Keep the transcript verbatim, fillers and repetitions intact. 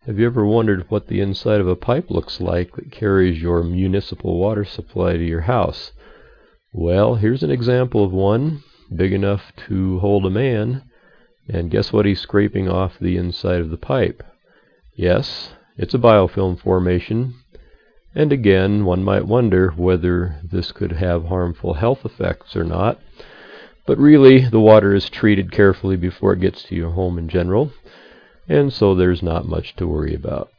Have you ever wondered what the inside of a pipe looks like that carries your municipal water supply to your house? Well, here's an example of one, big enough to hold a man, and guess what he's scraping off the inside of the pipe? Yes, it's a biofilm formation, and again, one might wonder whether this could have harmful health effects or not. But really, the water is treated carefully before it gets to your home in general, and so there's not much to worry about.